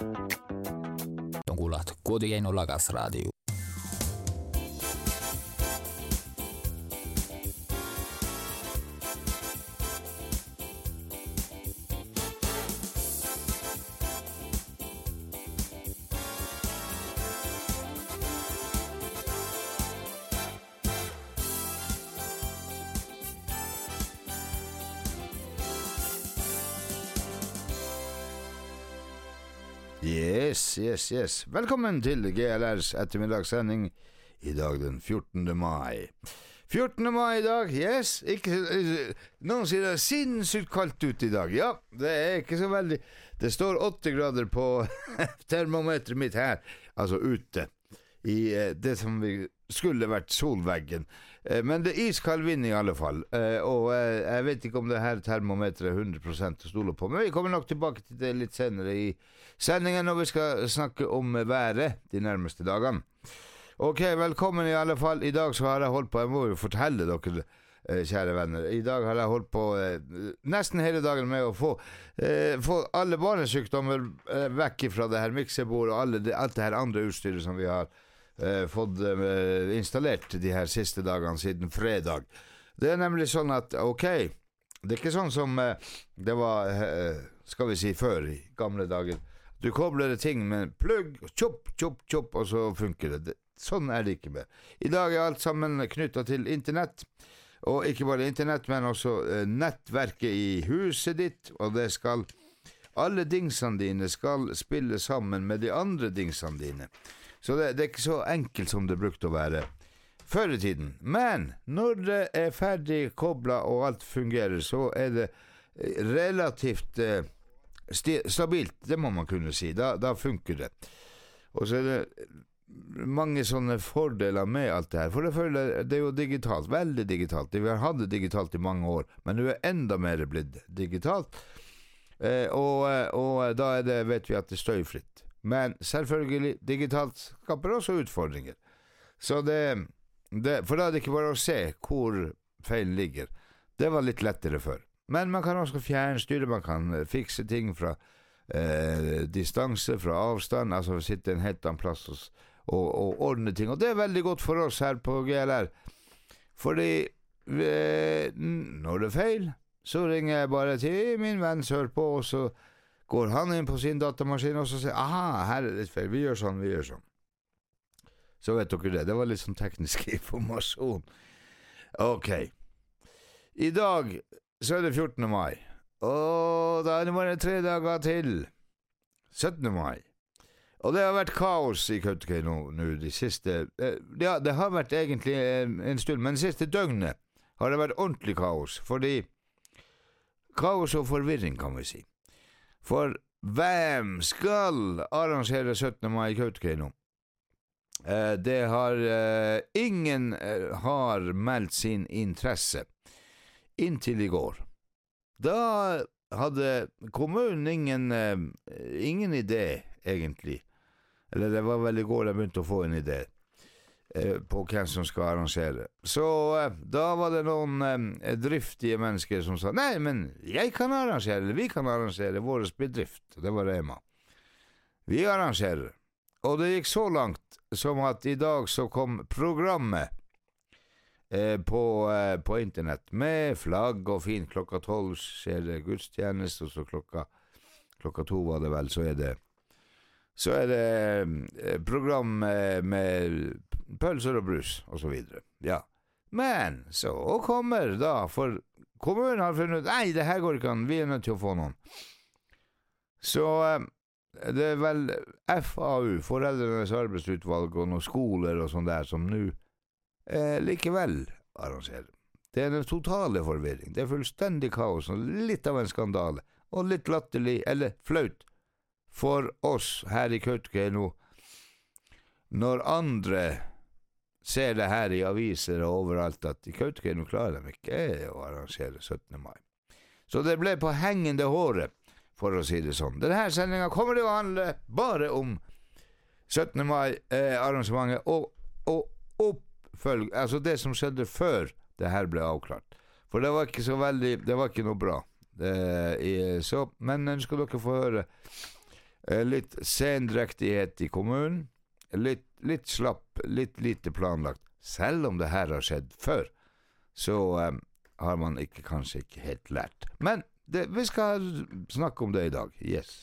Kuulat Kuotieno Lakas Radio. Yes. Velkommen til GLRs ettermiddagssending i dag den 14. mai. 14. mai i dag, yes. Noen sier det er sinnssykt kaldt ut i dag. Ja, det er ikke så veldig. Det står 8 grader på termometret mitt her, altså ute, i det som skulle vært solveggen. Men det er iskald vind i alle fall, og jeg vet ikke om det her termometret er 100% å stole på, men vi kommer nok tilbake til det litt senere i sendingen når vi skal snakke om været de nærmeste dagene. Ok, velkommen i alle fall. I dag så har jeg holdt på, jeg må jo fortelle dere, kjære venner, i dag har jeg holdt på nesten hele dagen med å få alle barnesykdommer vekk fra det her miksebordet og alt det her andre utstyret som vi har fått installert de her siste dagene siden fredag. Det er nemlig sånn at, ok, det er ikke sånn som det var, skal vi si, før i gamle dager. Du kobler ting med plugg, chop, og så funker det. Sånn er det ikke mer. I dag er alt sammen knyttet til internett, og ikke bare internett, men også nettverket i huset ditt, og det skal, alle dingsene dine skal spille sammen med de andre dingsene dine. Så det er ikke så enkelt som det brukte å være før i tiden. Men når det er ferdig koblet og alt fungerer, så er det relativt stabilt, det må man kunne si. Da funker det. Og så er det mange sånne fordeler med alt det her. For det er jo digitalt, veldig digitalt. Vi har hatt det digitalt i mange år, men det er enda mer blitt digitalt. Og da er det, vet vi at det er støyfritt. Men selvfølgelig, digitalt skaper også utfordringer. Så for da er det ikke bare å se hvor feilen ligger. Det var litt lettere før. Men man kan også fjernstyre, man kan fikse ting fra distanse, fra avstand, altså sitte en helt annen plass og ordne ting. Og det er veldig godt for oss her på GLR. Fordi når det er feil, så ringer jeg bare til min venn Sør på, og så går han inn på sin datamaskin og så sier, aha, her er det litt feil, vi gjør sånn. Så vet dere det, det var litt sånn teknisk informasjon. Ok. I dag så er det 14. mai, og da er det bare 3 dager til 17. mai. Og det har vært kaos i Kautokeino nå de siste, ja, det har vært egentlig en stund, men de siste døgnet har det vært ordentlig kaos, fordi kaos og forvirring kan vi si. For hvem skal arrangere 17. mai i Kautokeino? Det har ingen har meldt sin interesse inntil i går. Da hadde kommunen ingen idé egentlig. Eller det var vel i går jeg begynte å få en idé på hvem som skal arrangere. Så da var det noen driftige mennesker som sa, nei, men jeg kan arrangere, eller vi kan arrangere vår bedrift. Det var Rema. Vi arrangerer. Og det gikk så langt som at i dag så kom programmet på internett med flagg og fint. Klokka 12 skjer det gudstjeneste, og så klokka 2 var det vel, så er det program med pølser og brus, og så videre. Ja. Men så kommer da, for kommunen har funnet ut, nei, det her går ikke an, vi er nødt til å få noen. Så det er vel FAU, Foreldrenes arbeidsutvalg, og noen skoler og sånn der, som nå likevel arrangerer. Det er en totale forvirring. Det er fullstendig kaos, og litt av en skandale, og litt latterlig, eller flaut, for oss her i Kautokeino, når andre ser det her i aviser og overalt at i Kautokeino klarer de ikke å arrangere 17. mai. Så det ble på hengende håret, for å si det sånn. Denne sendingen kommer det å handle bare om 17. mai arrangementet og oppfølg, altså det som skjedde før det her ble avklart. For det var ikke så veldig, det var ikke noe bra. Men nå skal dere få høre litt sendrektighet i kommunen, litt slapp, litt lite planlagt. Selv om det her har skjedd før, så har man kanskje ikke helt lært. Men vi skal snakke om det i dag. Yes.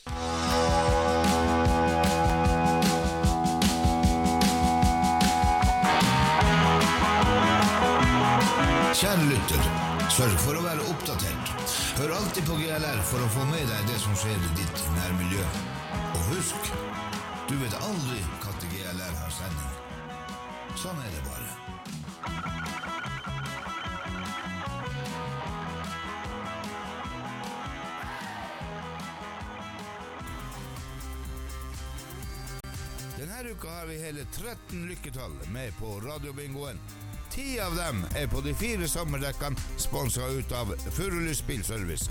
Kjære lytter, sørg for å være oppdatert. Hør alltid på GLR for å få med deg det som skjer i ditt nærmiljø. Og husk, du vet aldri når GLR har sending. Sånn er det bare. Denne uka har vi hele 13 lykketall med på radiobingoen. 10 av dem er på de 4 sommerdekkene sponset ut av Furulys Bilservice.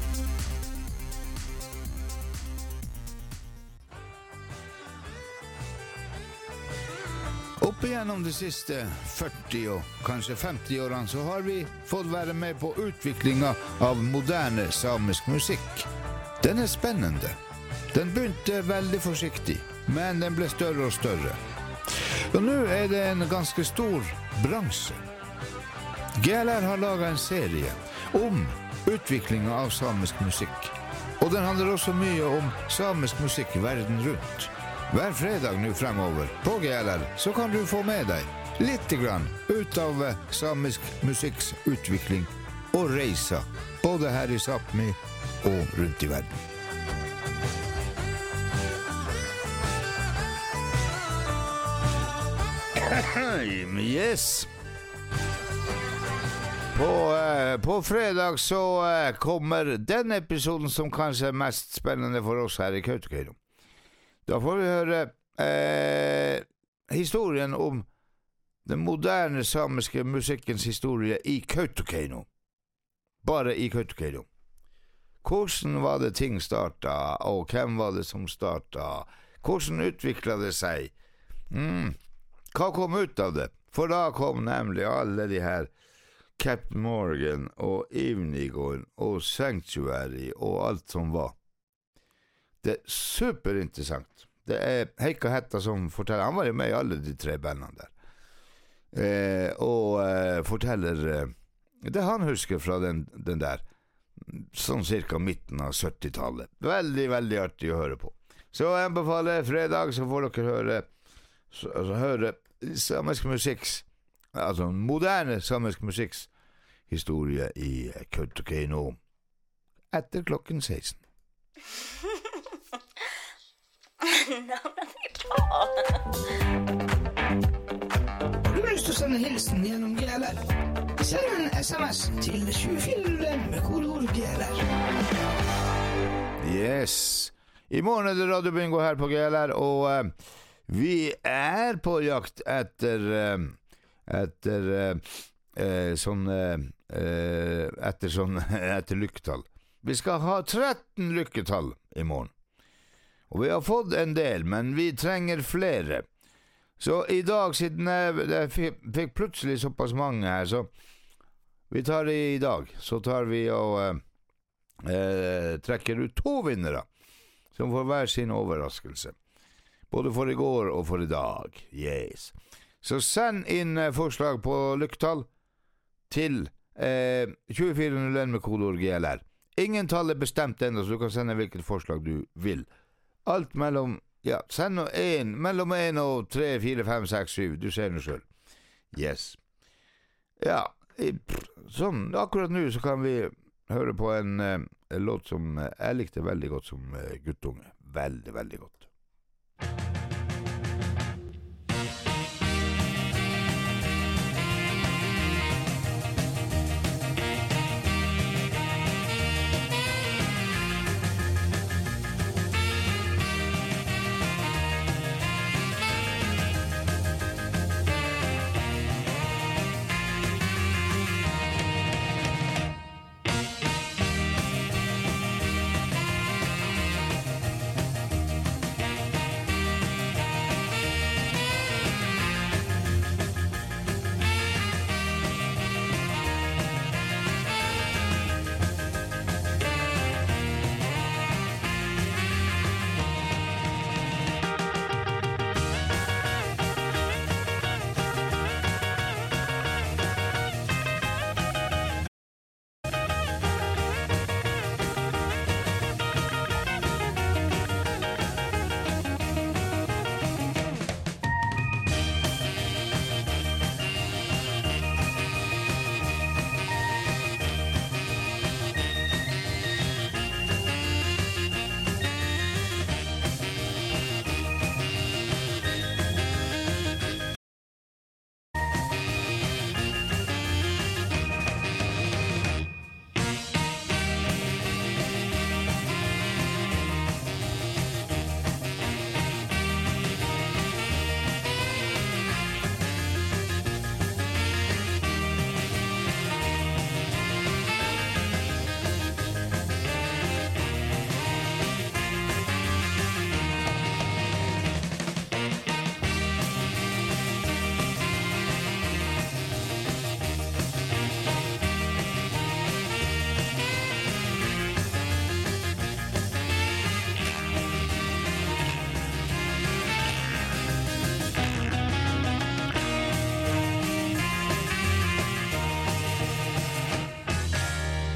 Opp igjennom de siste 40 og kanskje 50 årene så har vi fått være med på utviklingen av moderne samisk musikk. Den er spennende. Den begynte veldig forsiktig, men den ble større og større. Og nå er det en ganske stor bransje. GLR har laget en serie om utviklingen av samisk musikk. Og den handler også mye om samisk musikk verden rundt. Hver fredag nå fremover på GLR så kan du få med deg litt grann ut av samisk musikks utvikling og reiser, både her i Sápmi og rundt i verden. Yes. På fredag så kommer den episoden som kanskje er mest spennende for oss her i Kautokeino. Da får vi høre historien om den moderne samiske musikkens historie i Kautokeino. Bare i Kautokeino. Hvordan var det ting startet, og hvem var det som startet? Hvordan utviklet det seg? Hva kom ut av det? For da kom nemlig alle de her Captain Morgan og Ivnigården og Sanctuary og alt som var. Det er superinteressant. Det er Heikka Hetta som forteller. Han var jo med i alle de 3 bandene der. Og forteller det han husker fra den der, sånn cirka midten av 70-tallet. Veldig, veldig artig å høre på. Så jeg anbefaler fredag, så får dere høre samisk musikks, altså moderne samisk musikks historie i Kautokeino etter klokken 16. Har du lyst til å sende hilsen gjennom GLR? Send en SMS til 24 med kodeord GLR. Yes. I morgen er det radiobingo her på GLR, og vi er på jakt etter lykketall. Vi skal ha 13 lykketall i morgen. Og vi har fått en del, men vi trenger flere. Så i dag, siden jeg fikk plutselig såpass mange her, så vi tar det i dag. Så tar vi og trekker ut 2 vinnere, som får hver sin overraskelse. Både for i går og for i dag. Yes. Så send inn forslag på lykketall til 2401 med kodeord GLR. Ingen tall er bestemt ennå, så du kan sende hvilket forslag du vil. Alt mellom, send mellom 1 og 3, 4, 5, 6, 7. Du ser noe selv. Yes. Ja, sånn, akkurat nå så kan vi høre på en låt som jeg likte veldig godt som guttunge. Veldig, veldig godt.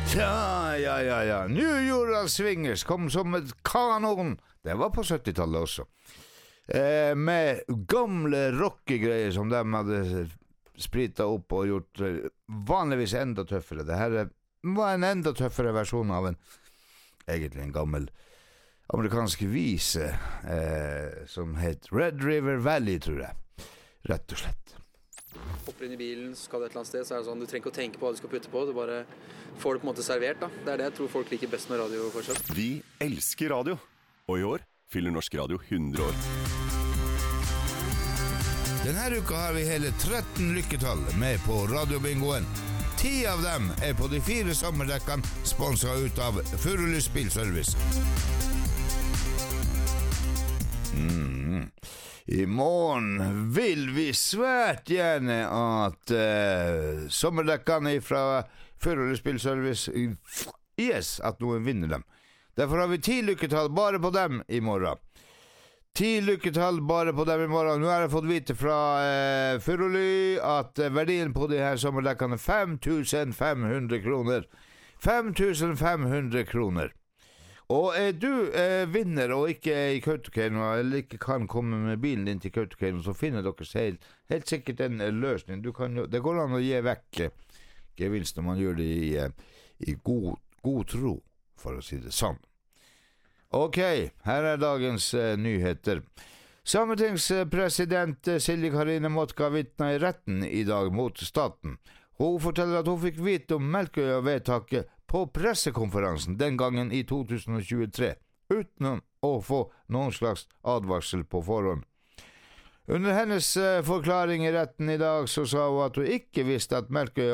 Ja. New Ural Swingers kom som et kanon. Det var på 70-tallet også. Med gamle rockegreier som de hadde spritet opp og gjort vanligvis enda tøffere. Det her var en enda tøffere versjon av egentlig en gammel amerikansk vise som het Red River Valley, tror jeg. Rett og slett. Hopper inn i bilen, skal det et eller annet sted, så er det sånn, du trenger ikke å tenke på hva du skal putte på, du bare får det på en måte servert da. Det er det jeg tror folk liker best med radio fortsatt. Vi elsker radio, og i år fyller Norsk Radio 100 år. Denne uka har vi hele 13 lykketall med på radiobingoen. 10 av dem er på de 4 sommerdekkene sponset ut av Furulys Bilservice. I morgen vil vi svært gjerne at sommerdekkene fra Furulys Bilservice, at noen vinner dem. Derfor har vi 10 lykketall bare på dem i morgen. 10 lykketall bare på dem i morgen. Nå har jeg fått vite fra Furuly at verdien på de her sommerdekkene er 5.500 kroner. 5.500 kroner. Og du vinner og ikke er i Kautokeino, eller ikke kan komme med bilen din til Kautokeino, så finner dere helt sikkert en løsning. Det går an å gi vekk gevinst når man gjør det i god tro, for å si det sånn. Ok, her er dagens nyheter. Sametingspresident Silje Karine Motka vitna i retten i dag mot staten. Hun forteller at hun fikk vite om Melkøya-vedtaket på pressekonferansen den gangen i 2023, uten å få noen slags advarsel på forhånd. Under hennes forklaring i retten i dag så sa hun at hun ikke visste at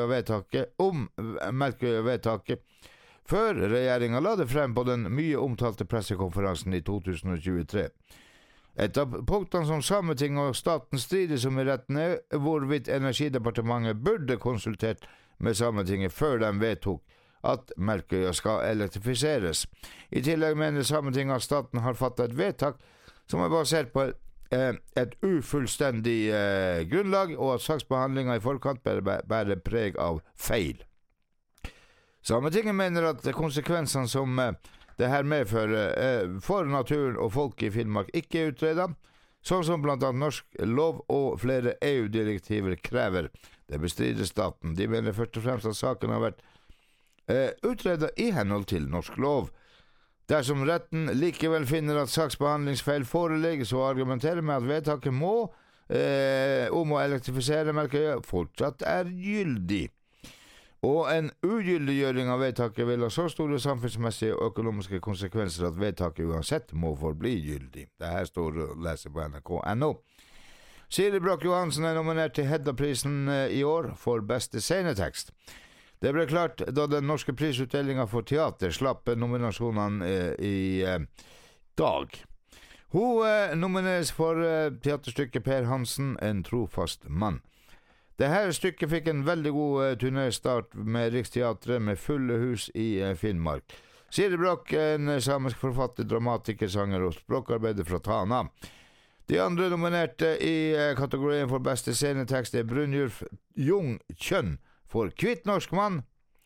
Melkøya-vedtaket før regjeringen la det frem på den mye omtalte pressekonferansen i 2023. Et av punktene som Sametinget og staten strides om i retten er hvorvidt Energidepartementet burde konsultert med Sametinget før de vedtok at Melkøya skal elektrifiseres. I tillegg mener Sametinget at staten har fattet et vedtak som er basert på et ufullstendig grunnlag, og at saksbehandlingen i forkant bærer preg av feil. Sametinget mener at konsekvensene som det her medfører for naturen og folk i Finnmark ikke er utredet, sånn som blant annet norsk lov og flere EU-direktiver krever. Det bestrider staten. De mener først og fremst at saken har vært utredet i henhold til norsk lov. Dersom retten likevel finner at saksbehandlingsfeil foreligger, så argumenterer med at vedtaket om å elektrifisere Melkøya fortsatt er gyldig. Og en ugyldiggjøring av vedtaket vil ha så store samfunnsmessige og økonomiske konsekvenser at vedtaket uansett må forbli gyldig. Det her står å lese på NRK.no. Siri Broch Johansen er nominert til Hedda-prisen i år for beste scenetekst. Det ble klart da den norske prisutdelingen for teater slapp nominasjonene i dag. Hun nomineres for teaterstykket Per Hansen, en trofast mann. Dette stykket fikk en veldig god turnéstart med Riksteatret med fulle hus i Finnmark. Siri Broch er en samisk forfatter, dramatiker, sanger og språkarbeider fra Tana. De andre nominerte i kategorien for beste scenetekst er Brynjulf Jung Kjønn for Kvitt norsk mann,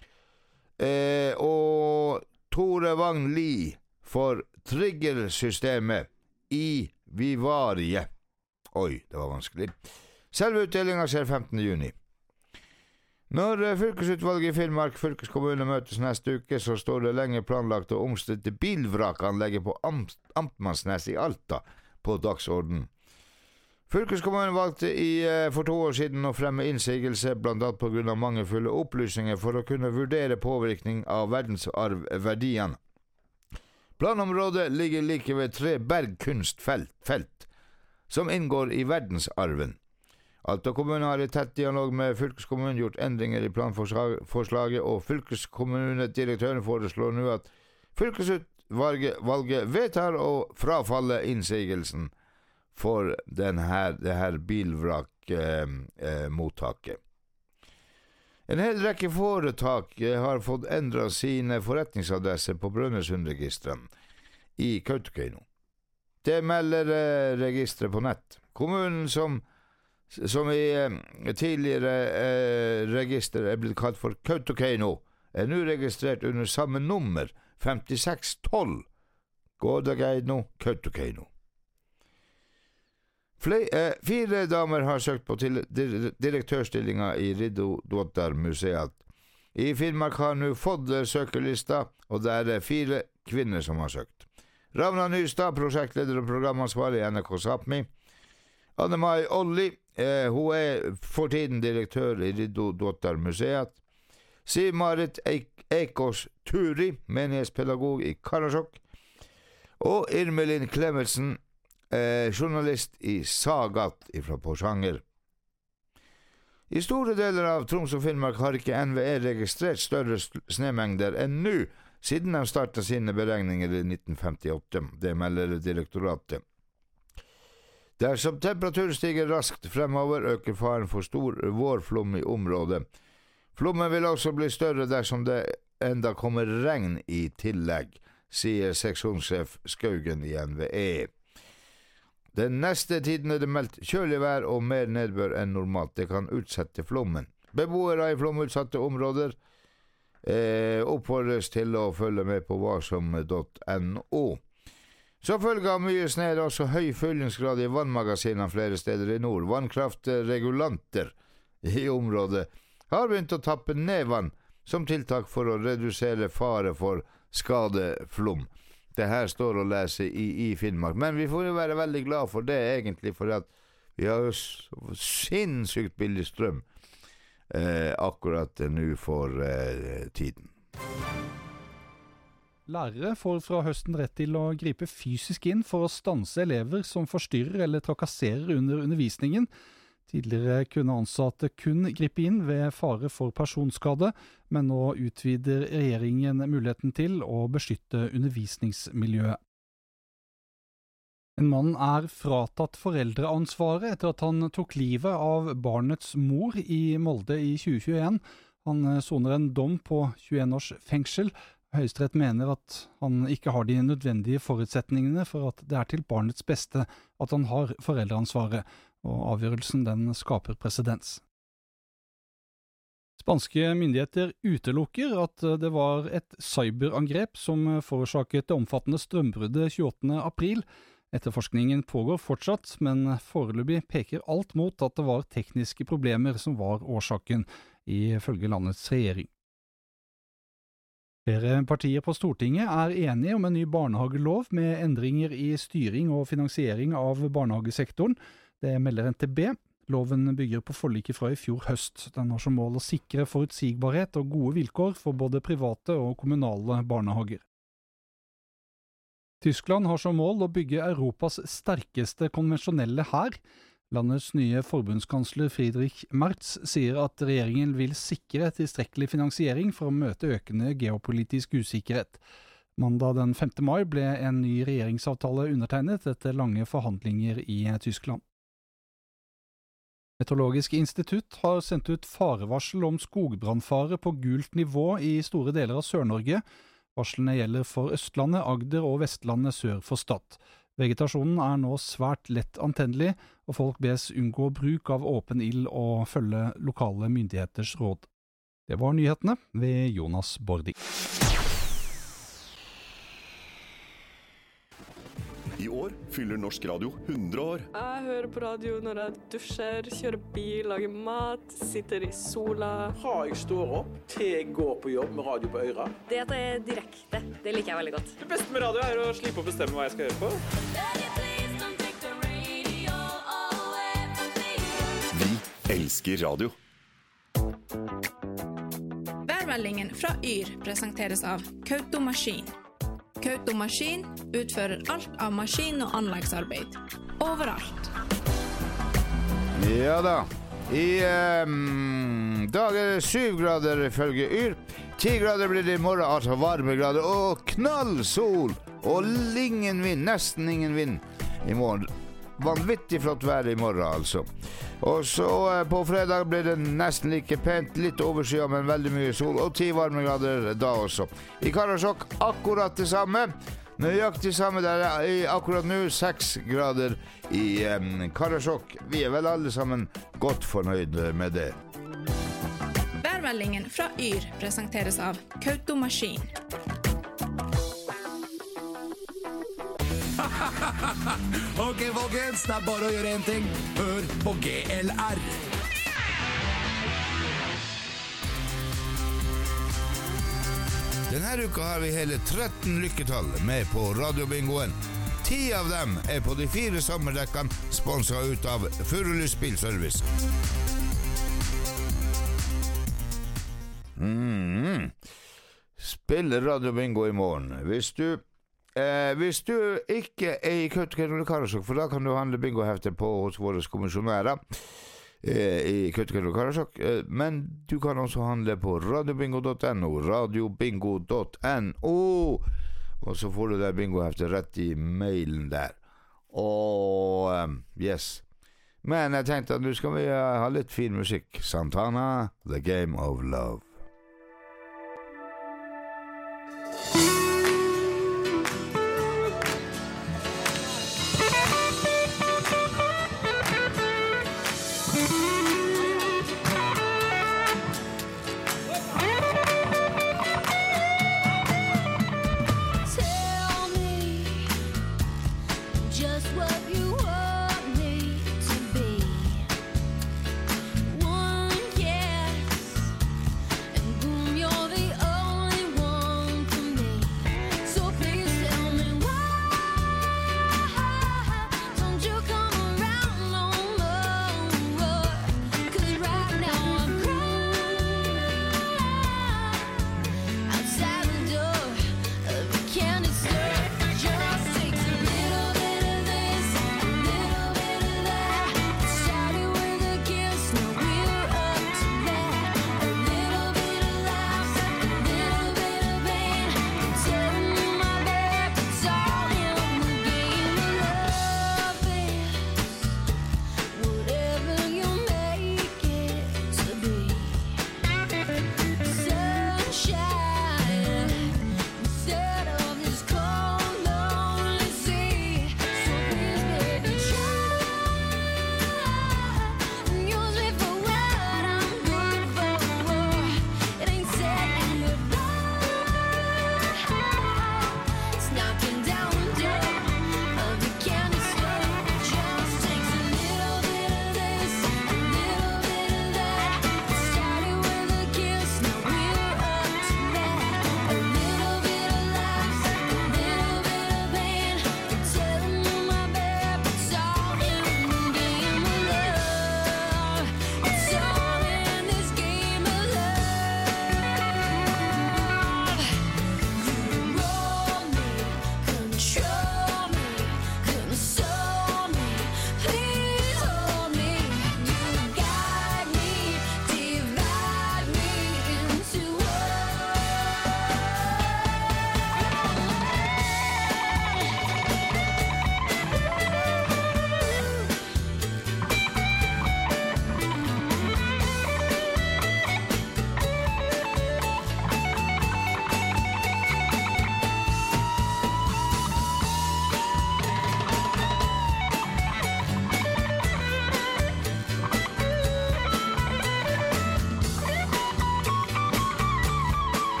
og Tore Wang Li for Triggersystemet i Vivarie. Oi, det var vanskelig. Selve utdelingen skjer 15. juni. Når fylkesutvalget i Finnmark fylkeskommune møtes neste uke, så står det lenge planlagt å omstridte bilvrakanlegget på Amtmannsnes i Alta på dagsordenen. Fylkeskommunen valgte for 2 år siden å fremme innsigelse, blant annet på grunn av mangelfulle opplysninger for å kunne vurdere påvirkning av verdensarvverdiene. Planområdet ligger like ved 3 bergkunstfelt, som inngår i verdensarven. Alta kommune har i tett dialog med fylkeskommunen gjort endringer i planforslaget, og fylkeskommunedirektøren foreslår nå at fylkesutvalget vedtar å frafalle innsigelsen for det her bilvrakmottaket. En hel rekke foretak har fått endret sine forretningsadresser på Brønnøysundregistrene i Kautokeino. Det melder registret på nett. Kommunen som i tidligere register er blitt kalt for Kautokeino, nå registrert under samme nummer, 5612. Gårdageino, Kautokeino. 4 damer har søkt på til direktørstillinga i Riddarmuseet. I Finnmark har nå fått søkerlista, og det 4 kvinner som har søkt. Ravna Nystad, prosjektleder og programansvarig i NRK Sápmi. Anne-Mai Olli, hun for tiden direktør i Riddarmuseet. Siv-Marit Eikås Turi, menighetspedagog i Karasjok. Og Irmelin Klemetsen, journalist i Sagat fra Porsanger. I store deler av Troms og Finnmark har ikke NVE registrert større snemengder enn nå, siden de startet sine beregninger i 1958. Det melder direktoratet. Dersom temperaturen stiger raskt fremover, øker faren for stor vårflom i området. Flommen vil også bli større dersom det enda kommer regn i tillegg, sier seksjonssjef Skaugen i NVE. Den neste tiden det meldt kjølig vær og mer nedbør enn normalt. Det kan utsette flommen. Beboere i flomutsatte områder oppfordres til å følge med på varsom.no. Så følge av mye snø er også høy fyllingsgrad i vannmagasinene flere steder i nord. Vannkraftregulanter i området har begynt å tappe ned vann som tiltak for å redusere fare for skadeflom. Det her står å lese i Finnmark, men vi får jo være veldig glad for det egentlig, for at vi har jo sinnssykt billig strøm akkurat nå for tiden. Lærere får fra høsten rett til å gripe fysisk inn for å stanse elever som forstyrrer eller trakasserer under undervisningen. Tidligere kunne ansatte kun gripe inn ved fare for personskade, men nå utvider regjeringen muligheten til å beskytte undervisningsmiljøet. En mann fratatt foreldreansvaret etter at han tok livet av barnets mor i Molde i 2021. Han soner en dom på 21 års fengsel. Høyesterett mener at han ikke har de nødvendige forutsetningene for at det til barnets beste at han har foreldreansvaret, og avgjørelsen den skaper presedens. Spanske myndigheter utelukker at det var et cyberangrep som forårsaket det omfattende strømbruddet 28. april. Etterforskningen pågår fortsatt, men foreløpig peker alt mot at det var tekniske problemer som var årsaken, ifølge landets regjering. Flere partier på Stortinget enige om en ny barnehagelov med endringer i styring og finansiering av barnehagesektoren. Det melder NTB. Loven bygger på forliket fra i fjor høst. Den har som mål å sikre forutsigbarhet og gode vilkår for både private og kommunale barnehager. Tyskland har som mål å bygge Europas sterkeste konvensjonelle hær. Landets nye forbundskansler Friedrich Merz sier at regjeringen vil sikre tilstrekkelig finansiering for å møte økende geopolitisk usikkerhet. Mandag den 5. mai ble en ny regjeringsavtale undertegnet etter lange forhandlinger i Tyskland. Meteorologisk institutt har sendt ut farevarsel om skogbrannfare på gult nivå i store deler av Sør-Norge. Varslene gjelder for Østlandet, Agder og Vestlandet sør for Stad. Vegetasjonen nå svært lett antennelig, og folk bes unngå bruk av åpen ild og følge lokale myndigheters råd. Det var nyhetene ved Jonas Bordi. I år fyller Norsk Radio 100 år. Jeg hører på radio når jeg dusjer, kjører bil, lager mat, sitter i sola. Fra jeg står opp til jeg går på jobb med radio på øra. Det at det direkte, det liker jeg veldig godt. Det beste med radio å slippe å bestemme hva jeg skal høre på. Vi elsker radio. Værmeldingen fra Yr presenteres av Kauto Maskin. Kauto Maskin utfører alt av maskin- og anleggsarbeid. Overalt. Ja da. I dag det 7 grader ifølge Yr. 10 grader blir det i morgen, altså varmegrader. Og knall sol. Og ingen vind, nesten ingen vind i morgen. Vanvittig flott vær i morgen, altså. Og så på fredag blir det nesten like pent, litt overskyet, men veldig mye sol, og 10 varmegrader da også. I Karasjok akkurat det samme, nøyaktig samme der akkurat nå, 6 grader i Karasjok. Vi vel alle sammen godt fornøyd med det. Værmeldingen fra Yr presenteres av Kautomaskin. Ok, folkens, det bare å gjøre en ting. Hør på GLR. Denne uka har vi hele 13 lykketall med på radiobingoen. 10 av dem er på de 4 sommerdekkene sponset ut av Furulys Bilservice. Spiller radiobingo i morgen. Hvis du ikke er i Kautokeino eller Karasjok, for da kan du handle bingohefter på hos våre kommisjonærer i Kautokeino eller Karasjok, men du kan også handle på radiobingo.no, radiobingo.no, og så får du det bingohefter rett i mailen der. Og yes. Men jeg tenkte at nå skal vi ha litt fin musikk. Santana, The Game of Love.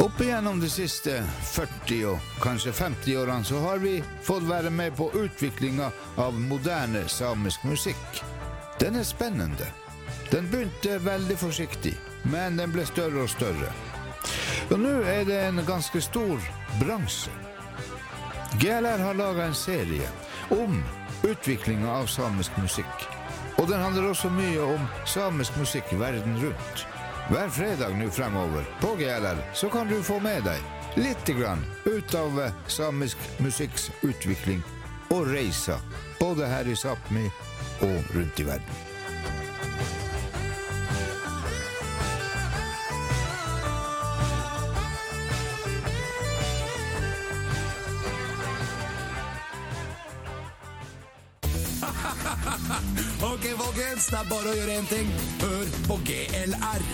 Opp igjennom de siste 40 og kanskje 50 årene så har vi fått være med på utviklingen av moderne samisk musikk. Den er spennende. Den begynte veldig forsiktig, men den ble større og større. Og nå er det en ganske stor bransje. GLR har laget en serie om utviklingen av samisk musikk. Og den handler også mye om samisk musikk verden rundt. Hver fredag nå fremover på GLR så kan du få med deg litt grann ut av samisk musikks utvikling og reiser, både her i Sápmi og rundt i verden. Ok, folkens, det er bare å gjøre en ting. Hør på GLR.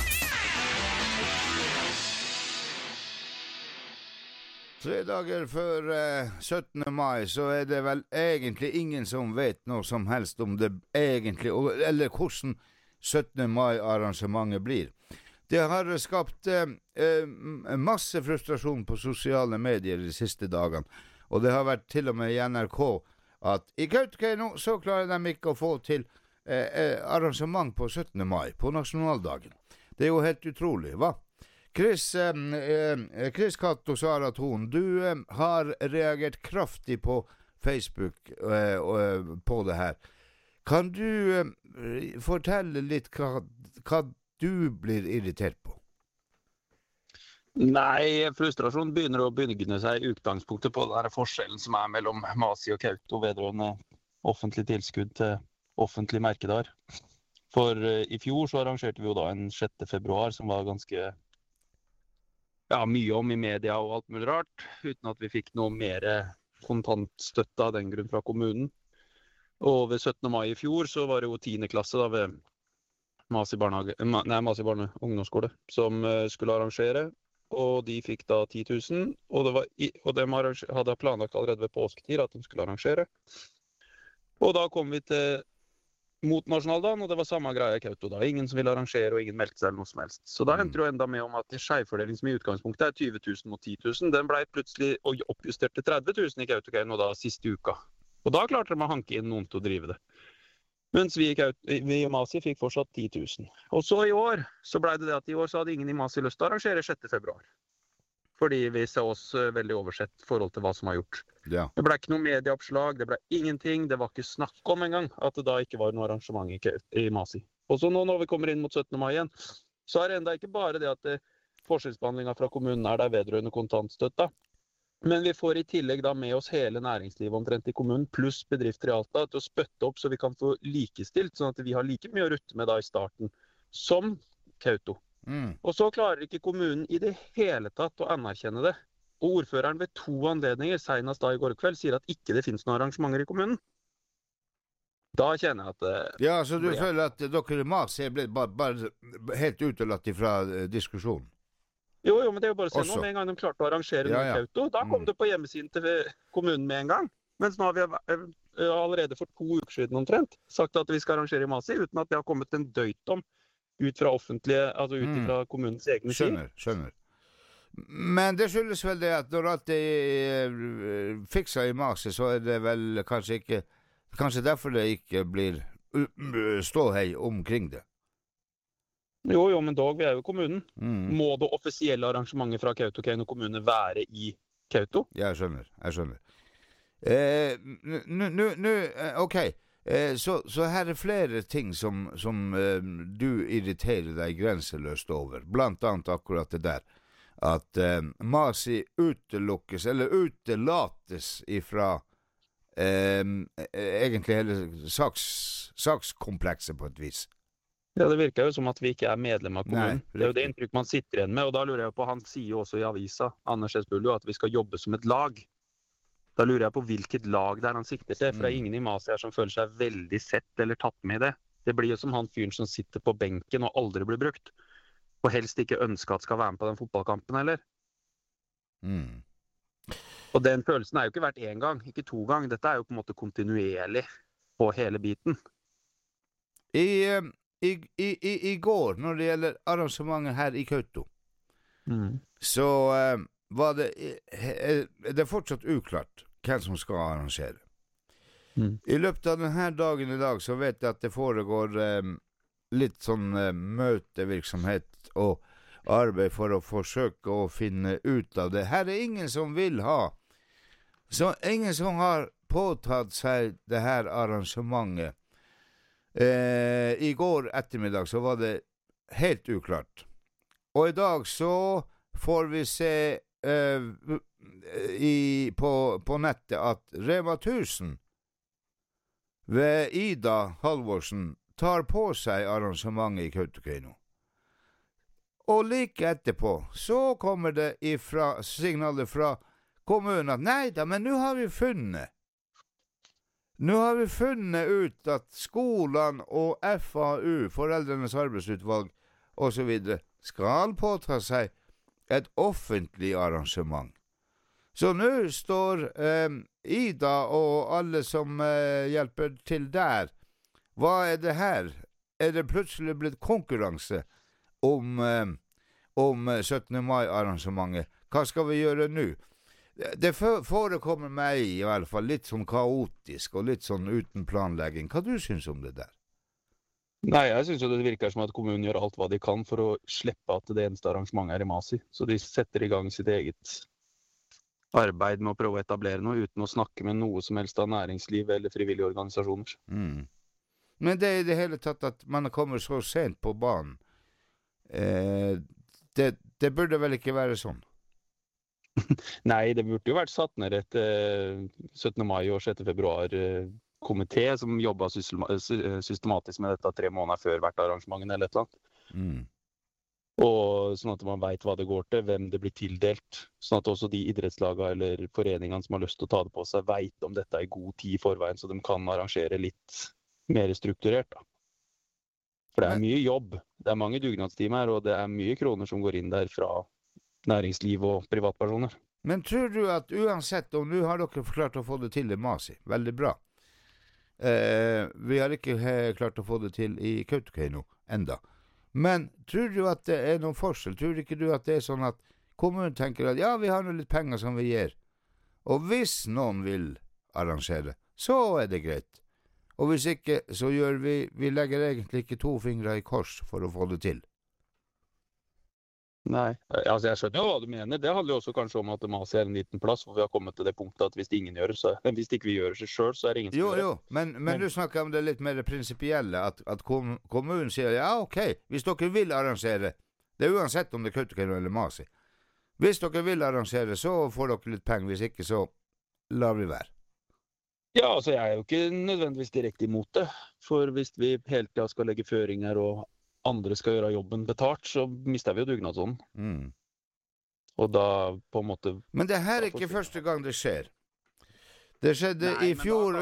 Tre dager før 17. mai så er det vel egentlig ingen som vet noe som helst om det egentlig, eller hvordan 17. mai-arrangementet blir. Det har skapt masse frustrasjon på sosiale medier de siste dagene, og det har vært til og med i NRK at i Kautokeino så klarer de ikke å få til arrangement på 17. mai, på nasjonaldagen. Det er jo helt utrolig, hva? Chris Katt og Sara Thon, du har reagert kraftig på Facebook på det her. Kan du fortelle litt hva du blir irritert på? Nei, frustrasjon begynner å bygge seg i utgangspunktet på den forskjellen som er mellom Masi og Kauto vedrørende offentlig tilskudd til offentlig merkedar. For i fjor så arrangerte vi jo da en 6. februar som var ganske mye om i media og alt mulig rart, uten at vi fikk noe mer kontantstøtte av den grunn fra kommunen. Og ved 17. mai i fjor så var det jo 10. klasse da ved Masi barne ungdomsskole som skulle arrangere. Og de fikk da 10 000, og de hadde planlagt allerede ved påsketid at de skulle arrangere. Og da kom vi mot nasjonaldagen, og det var samme greie i Kauto da. Ingen som ville arrangere, og ingen meldte seg eller noe som helst. Så da endte det jo enda med om at det skjevfordeling som i utgangspunktet er 20 000 mot 10 000, den ble plutselig oppjustert til 30 000 i Kautokeino da siste uka. Og da klarte de å hanke inn noen til å drive det. Mens vi i Masi fikk fortsatt 10 000. Og så i år, så ble det at i år så hadde ingen i Masi lyst til å arrangere 6. februar. Fordi vi så oss veldig oversett i forhold til hva som har gjort. Ja. Det ble ikke noe medieoppslag, det ble ingenting, det var ikke snakk om engang at det da ikke var noe arrangement i Masi. Og så nå når vi kommer inn mot 17. mai igjen, så er det enda ikke bare det at forskjellsbehandlingen fra kommunen er der vedrørende kontantstøtta. Men vi får i tillegg da med oss hele næringslivet omtrent i kommunen, pluss bedrifter i Alta, til å spøtte opp så vi kan få likestilt, sånn at vi har like mye å rutte med da i starten, som Kauto. Og så klarer ikke kommunen i det hele tatt å anerkjenne det. Og ordføreren ved 2 anledninger, senest da i går kveld, sier at ikke det finnes noen arrangementer i kommunen. Da kjenner jeg at ja, så du føler at dere Masi ble bare helt utelatt ifra diskusjonen? Jo, men det er jo bare å se nå, med en gang de klarte å arrangere noe i Kauto, da kom det på hjemmesiden til kommunen med en gang. Mens nå har vi allerede for 2 uker siden omtrent sagt at vi skal arrangere i Masi, uten at det har kommet en døytom ut fra offentlige, altså ut fra kommunens egne sider. Skjønner. Men det skyldes vel det at når alt er fiksa i Masi, så er det vel kanskje derfor det ikke blir ståhei omkring det. Jo, men dog, vi er jo i kommunen. Må det offisielle arrangementet fra Kautokeino kommune være i Kauto? Jeg skjønner. Ok. Så her er flere ting som du irriterer deg grenseløst over. Blant annet akkurat det der. At Masi utelukkes, eller utelates ifra egentlig hele sakskomplekset på et vis. Ja, det virker jo som at vi ikke er medlem av kommunen. Nei, det er jo det inntrykk man sitter igjen med, og da lurer jeg på, han sier jo også i avisa, Anders Esbuljo, at vi skal jobbe som et lag. Da lurer jeg på hvilket lag der han sikter til, for det er ingen i Masi her som føler seg veldig sett eller tatt med i det. Det blir jo som han fyren som sitter på benken og aldri blir brukt, og helst ikke ønsker at skal være med på den fotballkampen heller. Og den følelsen er jo ikke vært 1 gang, ikke 2 gang. Dette er jo på en måte kontinuerlig på hele biten. I går, når det gjelder arrangementet her i Kauto, så var det er fortsatt uklart hvem som skal arrangere. I løpet av denne dagen i dag så vet jeg at det foregår litt sånn møtevirksomhet og arbeid for å forsøke å finne ut av det. Her er ingen som vil ha, så ingen som har påtatt seg det her arrangementet. I går ettermiddag så var det helt uklart. Og i dag så får vi se på nettet at Rema 1000 ved Ida Halvorsen tar på seg arrangementet i Kautokeino. Og like etterpå så kommer det signaler fra kommunen at nei da, men nå har vi funnet ut at skolene og FAU, Foreldrenes arbeidsutvalg og så videre, skal påta seg et offentlig arrangement. Så nå står Ida og alle som hjelper til der. Hva er det her? Er det plutselig blitt konkurranse om 17. mai-arrangementet? Hva skal vi gjøre nå? Det forekommer meg i hvert fall litt sånn kaotisk og litt sånn uten planlegging. Hva du synes om det der? Nei, jeg synes jo det virker som at kommunen gjør alt hva de kan for å slippe at det eneste arrangementet er i Masi. Så de setter i gang sitt eget arbeid med å prøve å etablere noe uten å snakke med noe som helst av næringsliv eller frivillige organisasjoner. Men det er i det hele tatt at man kommer så sent på banen. Det burde vel ikke være sånn? Nei, det burde jo vært satt ned et 17. mai og 6. februar komité som jobbet systematisk med dette 3 måneder før hvert arrangement eller et eller annet. Og sånn at man vet hva det går til, hvem det blir tildelt. Sånn at også de idrettslagene eller foreningene som har lyst til å ta det på seg, vet om dette er god tid i forveien, så de kan arrangere litt mer strukturert. Da. For det er mye jobb, det er mange dugnadstimer, og det er mye kroner som går inn der fra næringsliv og privatpersoner. Men tror du at uansett, og nå har dere klart å få det til i Masi, veldig bra. Vi har ikke klart å få det til i Kautokeino enda. Men tror du at det er noen forskjell? Tror ikke du at det er sånn at kommunen tenker at ja, vi har noe litt penger som vi gir. Og hvis noen vil arrangere, så er det greit. Og hvis ikke, så gjør vi legger egentlig ikke 2 fingre i kors for å få det til. Nei, altså jeg skjønner jo hva du mener. Det handler jo også kanskje om at Masi er en liten plass, hvor vi har kommet til det punktet at hvis ingen gjør det, så, hvis ikke vi gjør det selv, så er det ingen som gjør det. Jo, men du snakker om det litt mer prinsipielle, at kommunen sier, ja, ok, hvis dere vil arrangere, det er uansett om det er Kautokeino eller Masi. Hvis dere vil arrangere, så får dere litt penger, hvis ikke, så lar vi være. Ja, altså jeg er jo ikke nødvendigvis direkte imot det, for hvis vi hele tiden skal legge føringer og andre skal gjøre jobben betalt, så mister vi jo dugnadsånden. Og da på en måte... Men det her er ikke første gang det skjer. Det skjedde i fjor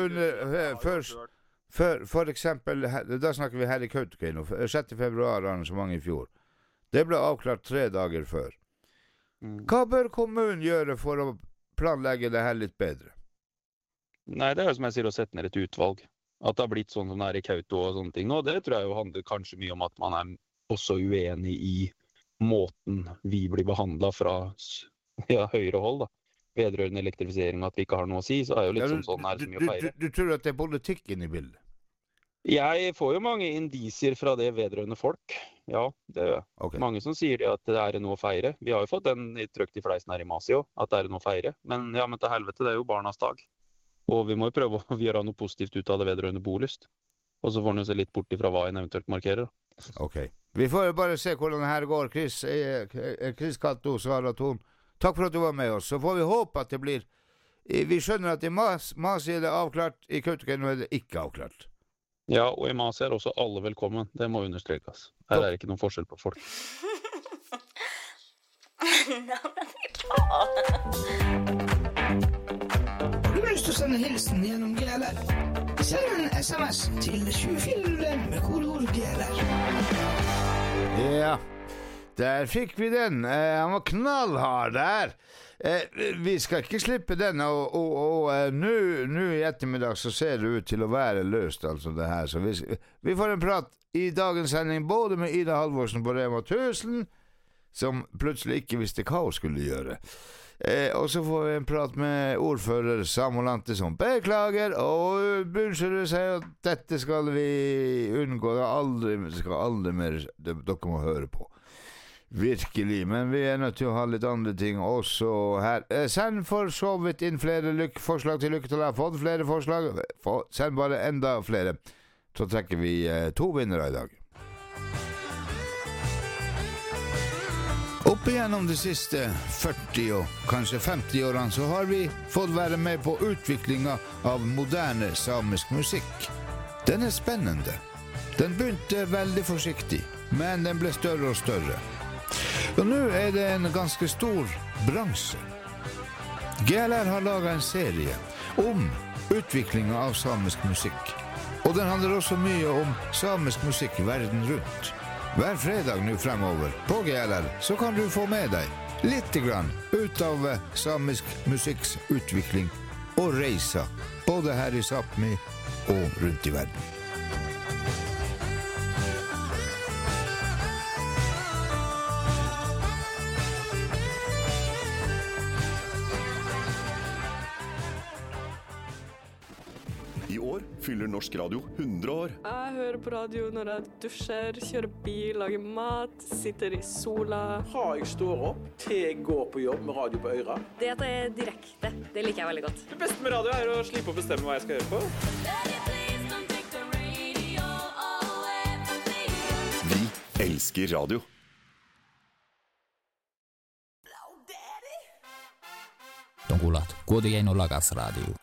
for eksempel, da snakker vi her i Kautokeino, 6. februar arrangement i fjor. Det ble avklart 3 dager før. Hva bør kommunen gjøre for å planlegge det her litt bedre? Nei, det er jo som jeg sier, å sette ned et utvalg. At det har blitt sånn som det er i Kauto og sånne ting nå, det tror jeg jo handler kanskje mye om at man er også uenig i måten vi blir behandlet fra høyre hold da. Vedrørende elektrifisering, at vi ikke har noe å si, så er jo litt sånn her som mye å feire. Du tror at det er politikken i bildet? Jeg får jo mange indisier fra det vedrørende folk. Ja, det er okay. Mange som sier det at det er noe å feire. Vi har jo fått den trykt i fleisen her i Masi også, at det er noe å feire. Men ja, men til helvete, det er jo barnas dag. Og vi må jo prøve å gjøre noe positivt ut av det vedrørende bolyst. Og så får vi se litt bort ifra hva en eventuelt markerer. Ok. Vi får jo bare se hvordan det her går. Chris Cato, Sara Thon, takk for at du var med oss. Så får vi håpe at det blir... Vi skjønner at i Masi er det avklart, i Kautokeino er det ikke avklart. Ja, og i Masi er også alle velkommen. Det må understrekes. Her er det ikke noen forskjell på folk. Lyst til å sende hilsen gjennom GLR. Send en SMS til 24 med kodeord GLR. Ja, der fikk vi den. Han var knallhard der. Vi skal ikke slippe den, og nå i ettermiddag så ser det ut til å være løst, altså det her. Så vi får en prat i dagens sending både med Ida Halvorsen på Rema 1000, som plutselig ikke visste hva hun skulle gjøre. Og så får vi en prat med ordfører Samolante som beklager og bunnskylder seg at dette skal vi unngå. Det skal aldri mer dere må høre på. Virkelig, men vi nødt til å ha litt andre ting også her. Send for så vidt inn flere forslag til lykke til. Jeg har fått flere forslag. Send bare enda flere. Så trekker vi 2 vinnere i dag. Opp igjennom de siste 40 og kanskje 50 årene så har vi fått være med på utviklingen av moderne samisk musikk. Den er spennende. Den begynte veldig forsiktig, men den ble større og større. Og nå er det en ganske stor bransje. GLR har laget en serie om utviklingen av samisk musikk. Og den handler også mye om samisk musikk verden rundt. Hver fredag nå fremover på GLR så kan du få med deg litt grann ut av samisk musikks utvikling og reiser, både her i Sápmi og rundt i verden. I år fyller Norsk Radio 100 år. Jeg hører på radio når jeg dusjer, kjører bil, lager mat, sitter i sola. Fra jeg står opp til jeg går på jobb med radio på øra. Det at det er direkte, det liker jeg veldig godt. Det beste med radio er å slippe å bestemme hva jeg skal høre på. Vi elsker radio. Don kuulat Koti Eino Lakas Radio.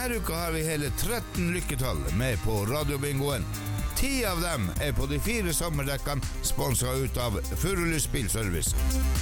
Denne uka har vi hele 13 lykketall med på radiobingoen. 10 av dem på de 4 sommerdekkene, sponset ut av Furulys Bilservice.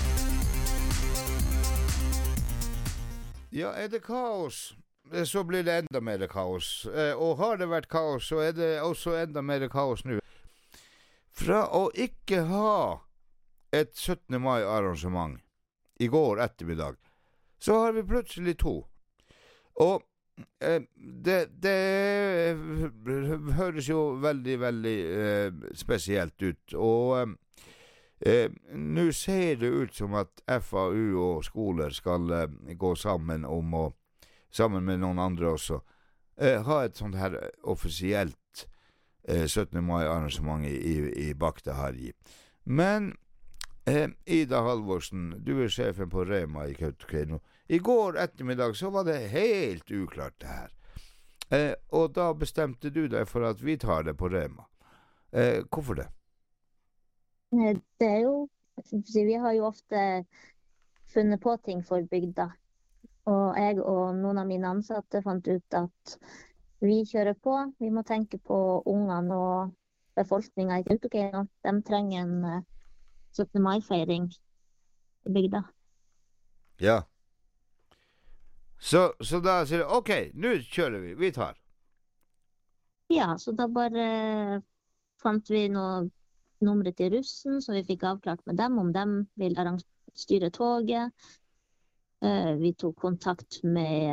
Ja, det kaos, så blir det enda mer kaos. Og har det vært kaos, så det også enda mer kaos nå. Fra å ikke ha et 17. mai-arrangement i går ettermiddag, så har vi plutselig 2. Og det høres jo veldig, veldig spesielt ut. Og nå ser det ut som at FAU og skoler skal gå sammen om å, sammen med noen andre også, ha et sånt her offisielt 17. mai-arrangement i Bakkteharri. Men Ida Halvorsen, du sjefen på Rema i Kautokeino. I går ettermiddag så var det helt uklart det her. Og da bestemte du deg for at vi tar det på Rema. Hvorfor det? Det jo, vi har jo ofte funnet på ting for bygda. Og jeg og noen av mine ansatte fant ut at vi kjører på. Vi må tenke på ungene og befolkningen i Kautokeino. De trenger en 17. mai-feiring i bygda. Ja. Så da sier du, ok, nå kjører vi, vi tar. Ja, så da bare fant vi noe numre til russen, så vi fikk avklart med dem om de vil styre toget. Vi tok kontakt med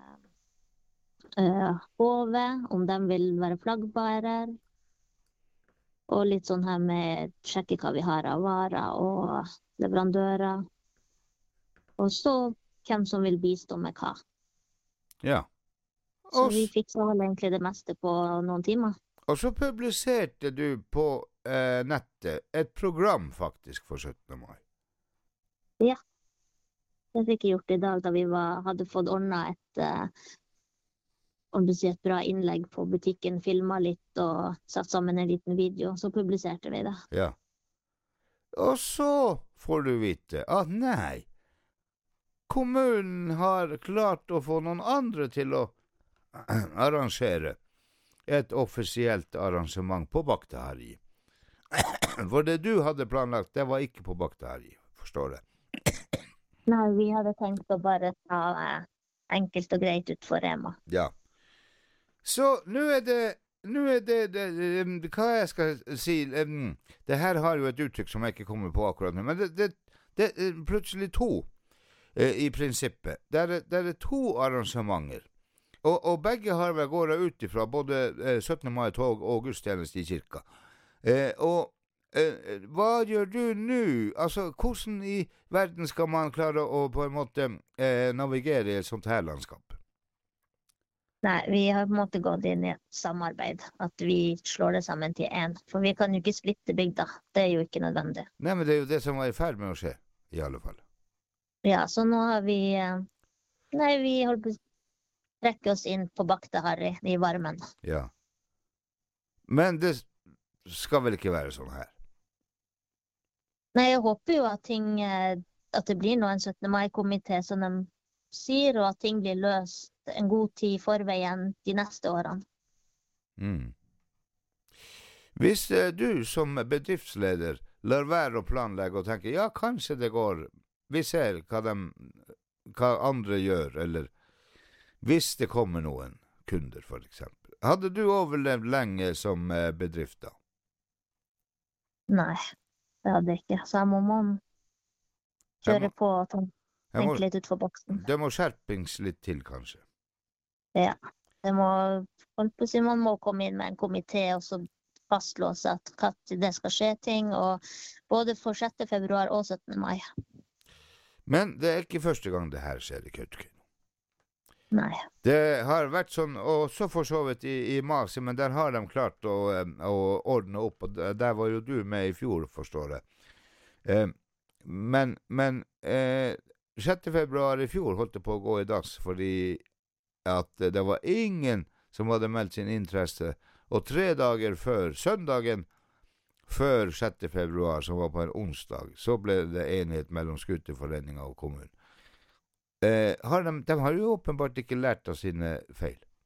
HV, om de vil være flaggbærer. Og litt sånn her med sjekke hva vi har av varer og leverandører. Og så hvem som vil bistå med hva. Ja. Så vi fikk så egentlig det meste på noen timer. Og så publiserte du på nettet et program faktisk for 17. mai. Ja. Det fikk jeg gjort i dag da vi hadde fått ordnet et bra innlegg på butikken, filmet litt og satt sammen en liten video, så publiserte vi det. Ja. Og så får du vite at nei, kommunen har klart å få noen andre til å arrangere et offisielt arrangement på Bakkteharri. For det du hadde planlagt, det var ikke på Bakkteharri, forstår du? Nei, vi hadde tenkt å bare ta enkelt og greit ut for Rema. Ja. Så nå er det hva jeg skal si, det her har jo et uttrykk som jeg ikke kommer på akkurat nå, men det er plutselig 2 i prinsippet. Det er 2 arrangementer, og begge har vel gått ut ifra både 17. mai-tog og gudstjeneste i kirka. Hva gjør du nå? Altså, hvordan i verden skal man klare å på en måte navigere i et sånt her landskap? Nei, vi har på en måte gått inn i et samarbeid, at vi slår det sammen til en. For vi kan jo ikke splitte bygda, det er jo ikke nødvendig. Nei, men det er jo det som var i ferd med å skje, i alle fall. Ja, så nå har vi holder på å trekke oss inn på Bakkteharri i varmen. Ja. Men det skal vel ikke være sånn her? Nei, jeg håper jo at det blir nå en 17. mai-komité som de sier, og at ting blir løst en god tid forveien de neste årene. Hvis du som bedriftsleder lar være å planlegge og tenke, ja, kanskje det går, vi ser hva andre gjør, eller hvis det kommer noen kunder, for eksempel. Hadde du overlevd lenge som bedrift da? Nei, det hadde jeg ikke. Så jeg må kjøre på og tenke litt ut for boksen. Det må skjerpings litt til, kanskje? Ja, man må komme inn med en komité og så fastlåse at det skal skje ting, og både for 6. februar og 17. mai. Men det er ikke første gang det her skjer i Kautokeino. Nei. Det har vært sånn, og så for så vidt i Masi, men der har de klart å ordne opp, og der var jo du med i fjor, forstår jeg. Men 6. februar i fjor holdt det på å gå i dass, fordi at det var ingen som hadde meldt sin interesse, og 3 dager før, søndagen før 6. februar, som var på en onsdag, så ble det enighet mellom Skuterforeningen og kommunen. De har jo åpenbart ikke lært av sine feil.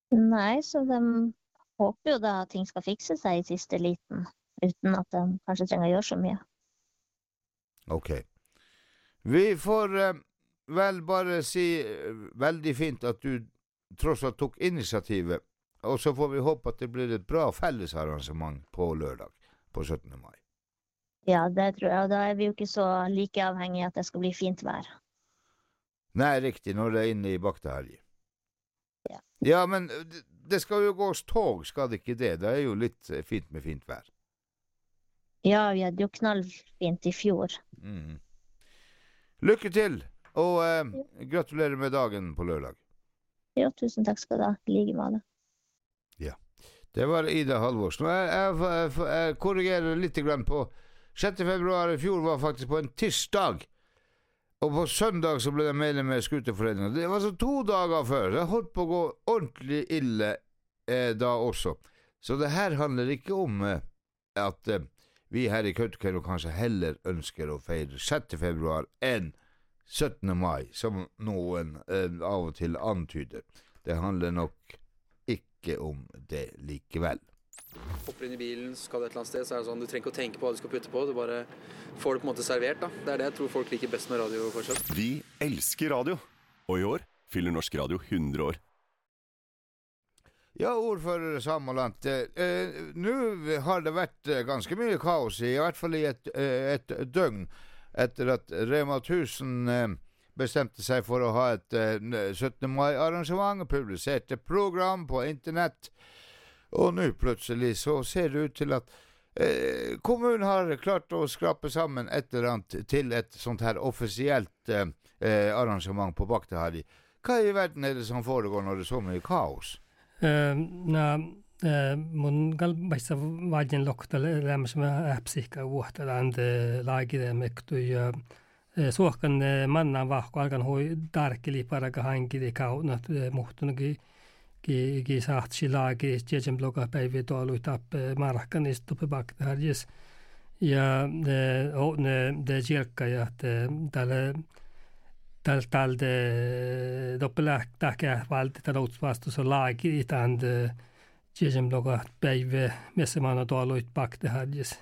Nei, så de håper jo da at ting skal fikse seg i siste liten, uten at de kanskje trenger å gjøre så mye. Ok. Vi får vel bare si veldig fint at du tross alt tok initiativet, og så får vi håpe at det blir et bra fellesarrangement på lørdag, på 17. mai. Ja, det tror jeg, og da er vi jo ikke så like avhengig at det skal bli fint vær. Nei, riktig, når det er inne i baktehelg. Ja. Ja, men det skal jo gås tog, skal det ikke det? Det er jo litt fint med fint vær. Ja, vi hadde jo knallfint i fjor. Lykke til, og gratulerer med dagen på lørdag. Ja, tusen takk skal du ha. Like med det. Ja, det var Ida Halvorsen. Jeg korrigerer litt grann på 6. februar i fjor var faktisk på en tirsdag. Og på søndag så ble det medlem med Skuterforeningen. Det var så 2 dager før. Det holdt på å gå ordentlig ille da også. Så det her handler ikke om at vi her i Kautokeino kanskje heller ønsker å feire 6. februar enn 17. mai, som noen av og til antyder. Det handler nok ikke om det likevel. Hopper inn i bilen, skal det et eller annet sted, så er det sånn, du trenger ikke å tenke på hva du skal putte på, du bare får det på en måte servert da. Det er det jeg tror folk liker best med radio fortsatt. Vi elsker radio, og i år fyller Norsk Radio 100 år. Ja, ordfører Sameland, nå har det vært ganske mye kaos, i hvert fall i et døgn, etter at Rema 1000 bestemte seg for å ha et 17. mai-arrangement, publiserte program på internett. Og nå plutselig så ser det ut til at kommunen har klart å skrape sammen et eller annet til et sånt her offisielt arrangement på Bakteharri. Hva i verden er det som foregår når det er så mye kaos? Mun galbaisa vajen lokta lämmäs mä äpsihka vuotta ande laagide mektu ja suokan mannan vahko alkan hoi tarkeli paraka hankidi kaunat muhtunuki ki sahtsi laagi jejem bloga päivi tuolu tap markan istupe Bakteharjis ja de jirka ja talde doppelaktakä valti taloutsvastus laagi itand jejem bloga päivi messemana tuolu Bakteharjis.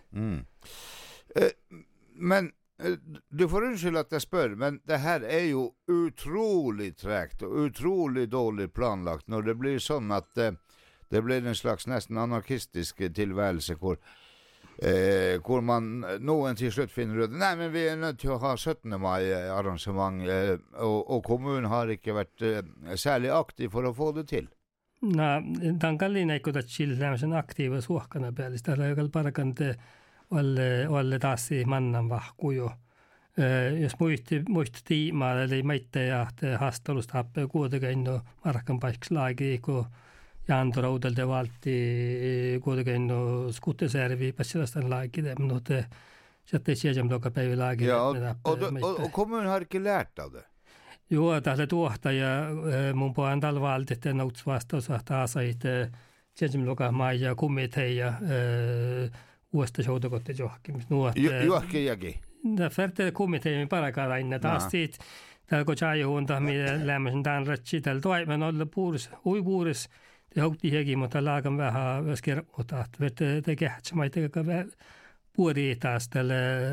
Men du får unnskyld at jeg spør, men det her er jo utrolig tregt og utrolig dårlig planlagt når det blir sånn at det blir en slags nesten anarkistisk tilværelse hvor man noen til slutt finner ut nei, men vi er nødt til å ha 17. mai-arrangement og kommunen har ikke vært særlig aktiv for å få det til. Den kallin ei kuta chillämisen aktiiva suokkana päällistä tällä parakante olle taas mannan vahkujo. Jos muisti tiimaa, eli meitte ja haastelusta happea kuitenkin markan paikslaagi, kun Janto Raudelta valti kuitenkin skutteservi Passilastan laagi, mutta sitten sieltä joka päivä laagi. Ja, og kommunen har ikke lært av det? Jo, tällä tuohtaja mun puolella tällä valti, että nouts vastaus taasait sieltä joka maija kumiteja uudesta showtakotte johonkin. Johonkin jäkin? Färte kumiteja parakaan aina taas siitä. Täällä kun tjaajuhunta, mitä lämmöisen tämän ratsi, täällä toimen olla puuris. Det hokti hekin, mutta laakan vähän skermuta. Det kähtsä, ei tekä puori taas tällä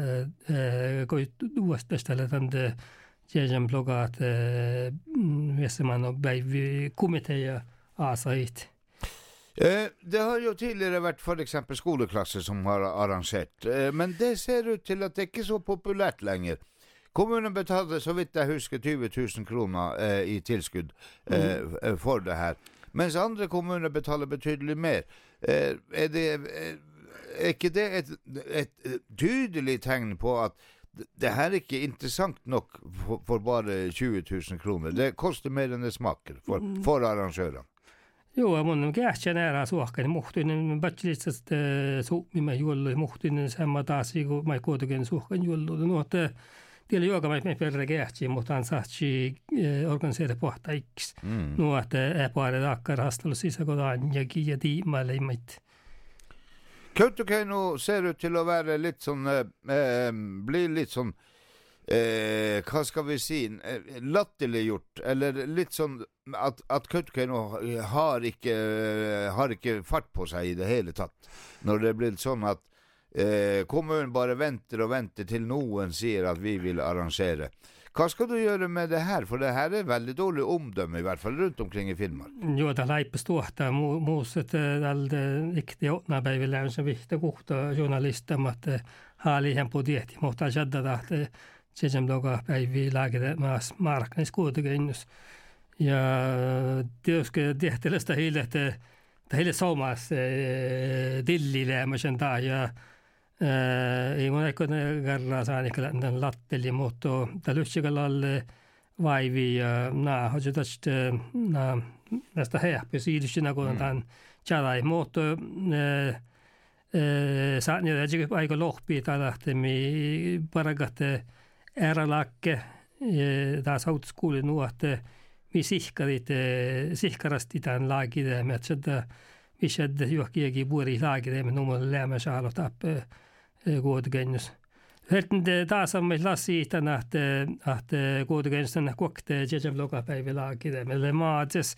uudesta tällä tänne jäsen blogaat, missä man on päivi kumiteja asait. Det har jo tidligere vært for eksempel skoleklasser som har arrangert, men det ser ut til at det ikke er så populært lenger. Kommunen betalte, så vidt jeg husker, 20 000 kroner i tilskudd for det her, mens andre kommuner betaler betydelig mer. Er ikke det et tydelig tegn på at det her er ikke interessant nok for bare 20 000 kroner? Det koster mer enn det smaker for arrangørene. Jo, mun kähtsän ära suokkani muhtuinen batsilitsat suumimme juollu muhtuinen sama taas kun mai kuitenkin suokkan juollu nuotte tiellä joka mai perre kähtsi mutta saatsi organiseera pohtaiksi nuotte epäare takkar hastelu sisäkodan ja tiimalle mitt. Kautokeino ser ut til å være litt sånn bli litt sånn hva skal vi si, latterliggjort, eller litt sånn at Kautokeino har ikke fart på seg i det hele tatt. Når det blir sånn at kommunen bare venter og venter til noen sier at vi vil arrangere. Hva skal du gjøre med det her? For det her veldig dårlig omdømme, i hvert fall rundt omkring i Finnmark. Jo, det leipestå at muset det riktig åtnapäivillä on se vihta kohta journalista, mutta haalihan på det i måte skjedde det at se som laga päivi lagde maas marknads kuitenkin. Ja tietysti tehtävästä hiilet heille saumas dillille mä sen taa ja ei mun eikö ne garra saani kyllä den latteli mutta tällöisikalla vaivi ja hojutast nästa häppi siidisina kun tämän chalai mutta saani ja aika lohpi tällahtemi paragat eralakke taas autoskooli nuotte vi sihkarasti tämän laagide med että vi skedde johkiegi buuri laagide med nummer lämmer sjalo tappe gårdegennus. Helten det taas on meillä siitä att gårdegennus den kokte jejem lokapäivä laagide med maats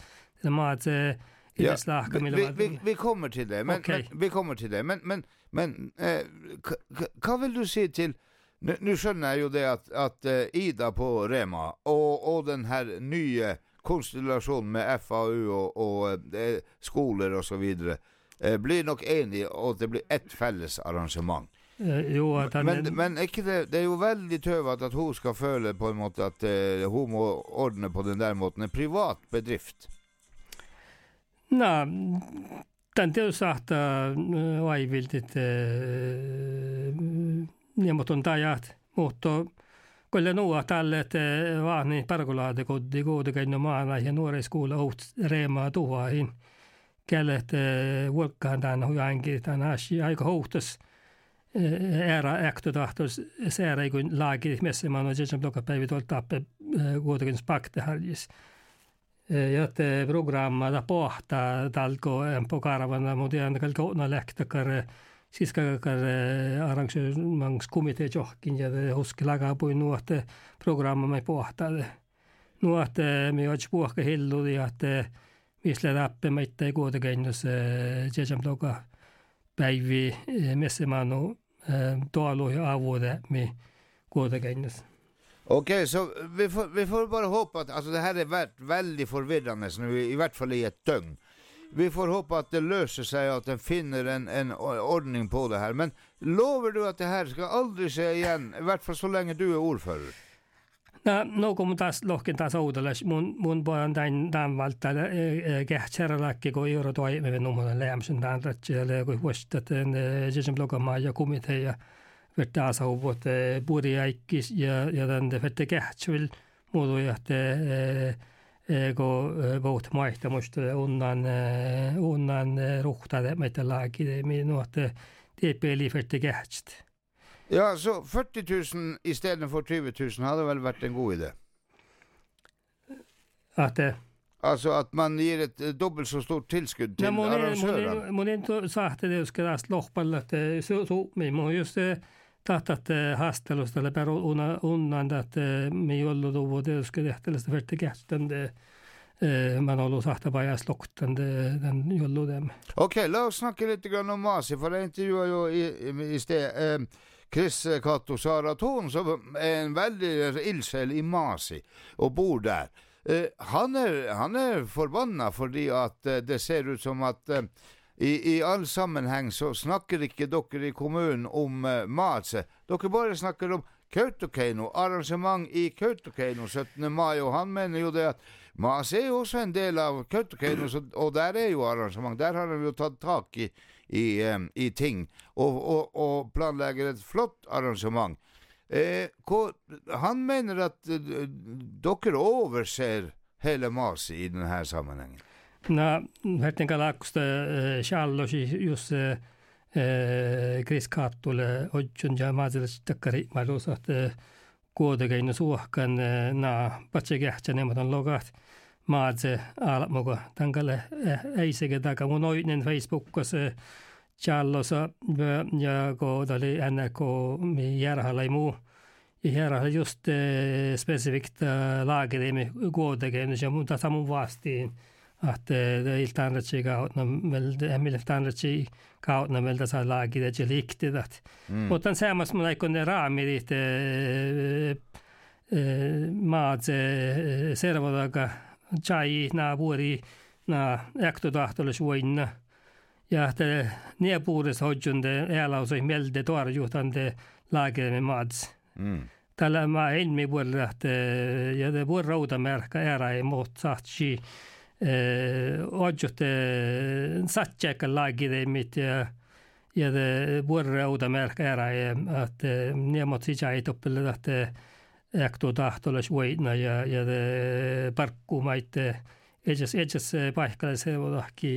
vi kommer till det, vi kommer till det. Men vad vill du se till nu skjønner jeg jo det at Ida på Rema og den her nye konstellasjonen med FAU og skoler og så videre blir nok enige og det blir ett felles arrangement. Men ikke det jo veldig tøvet at hun skal føle på en måte at hun må ordne på den der måten en privat bedrift. Nei, den det sagt var vildt niemotun tajat, mutta kyllä nuo tälle vaan niin parkulaade koodi maana ja nuoriskoula out reemaa tuhain kellet vuokkaan tän hujankin tän aika houtas era ekto tahtos sääre kun laagi messeman och just blocka päivit och tappe koodin spakte harjis ja te programma da pohta talko på karavana modern kalkona lektakar siis ka arrangementskomitee johkin ja huski lagaa pui nuotte programma me pohtale nuotte me och puhka hillu ja että misle tappe meitte kuitenkin jejam loka päivi messemano tuolu ja avude me kuitenkin. Okej, så vi får bara hoppa att alltså det här väldigt förvirrande nu i vart fall i ett dygn. Vi får hoppa att det löser sig och att den finner en ordning på det här. Men lovar du att det här ska aldrig ske igen, i vart fall så länge du är ordförare? No kun taas lohken taas outolas mun pojan tämän valtalla kähtsärälläkki kun euro toimii numman lämsen tämän rätsiä kun huostat sen blogamaa ja komitee ja vettä asauvot puriaikkis ja tämän vettä kähtsvil muodoja kun voit maihtamusta unnan ruhtade meitä laakide minuutte TP vettä kähtst. Ja, så 40 000 istället för 20 000 hade väl varit en god idé? Alltså att man ger ett dubbelt så stort tillskudd till arrangören. Mun inte sagt det ska das lohpalla så me må just tahtat haastelusta eller per unnan att me jollu tuvo det ska tehtälästä vettä kähtän man har sagt bara jag slokten den jollu dem. Okej, låt oss snacka lite grann om Masi för det intervjuade jag i sted Chris Katto Saraton som är en väldigt ildsjäl i Masi och bor där. Han är förbannad fordi att det ser ut som att i all sammenheng så snakker ikke dere i kommunen om Masi. Dere bare snakker om Kautokeino, arrangement i Kautokeino 17. mai, og han mener jo det at Masi er også en del av Kautokeino, og der er jo arrangement. Der har de jo tatt tak i ting, og planlegger et flott arrangement. Han mener at dere overser hele Masi i denne sammenhengen. No, hetken kalaksta shallosi just Chris Kattulle odjon ja mazelis takkari malosat kuodegein suohkan patse kähtsane matan logat maze almoga tangalle ei sege taka mun oinen Facebookas shallosa ja ko dali NK mi järhalai muu Här har just specifikt laget med gådagen mutta samun vasti att det iltanratsi kautta miltanratsi kautta meltä saa laget det riktigt att mutta sammas mun aikon raamit maat servodaga chai na vuori na äktotahtolis voinna ja te niepuures hodjunde ealausoi melde torjuhtande laget maats tällä mä ilmi vuodet ja det vuor raudamärka era i mot satsi hodjutte satjeka lagide mit ja det vuor raudamärka era i att niemot sijai toppelle att äkto tahtolas voina ja det parkku maitte edes paikalle se vodahki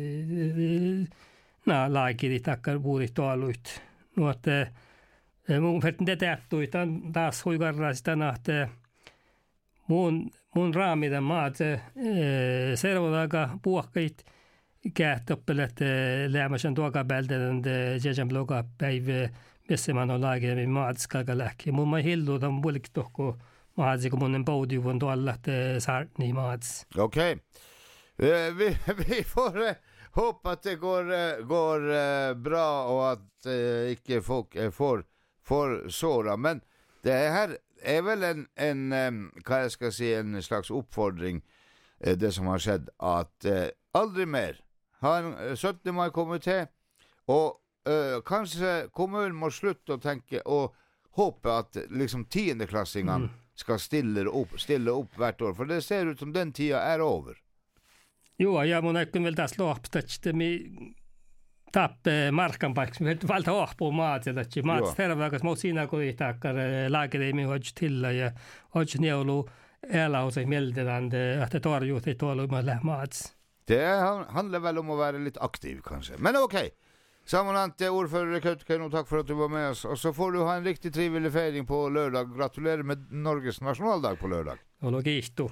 na lagidi takkar vuori toaluit nuotte mun vertin detäättui taas huikarraista että mun raamiden maat servodaga puokkait kähtoppelet lämmäsen tuokabälden jäjän bloga päivä missä man on laagin maat skalgaläkki mun mä hillu tämän puolik tohko maatsi kun mun paudi von tuolla sartni maats. Okej. Vi får hoppas att det går bra och att inte folk får såra, men det här är väl en kan jag ska säga en slags uppfordring det som har skett att aldrig mer har en 17. maj-kommitté och kanske kommunen må sluta och tänka och hoppa att liksom 10-klassingen ska stilla upp hvert år, för det ser ut som den tiden är över. Jo, ja mun aikon väl taas lohpstatsi mi tappe markan paikka helt valta ohpo maat että maat tervakas mo siinä kun itakar laagereimi hodj tilla ja hodj neulu eläuse meldedan att torjut i toluma maats. Det handlar väl om att vara lite aktiv kanske. Men okej. Sammanhante ordförande Kautokeino, tack för att du var med oss. Och så får du ha en riktigt trivelig feiring på lördag. Gratulerar med Norges nationaldag på lördag. Och logisto.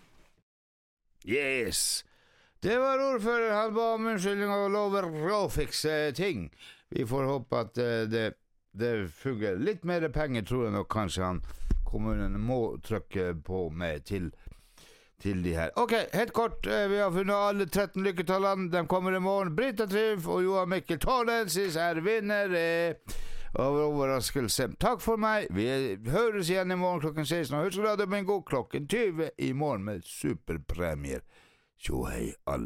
Yes. Det var ordförande, han var om unnskyldning och lover råfixe ting. Vi får hoppa att det fungerar. Lite mer pengar tror jag nog kanske kommunen må trycka på med till de här. Okej, helt kort. Vi har funnit alla 13 lyckotalene. De kommer imorgon. Britta Triumf och Johan Mikkel Tordensis är vinnare av överraskelse. Tack för mig. Vi hörs igen imorgon klockan 16. Husk att det blir en god klockan 20 imorgon med superpremier. Så hej alla.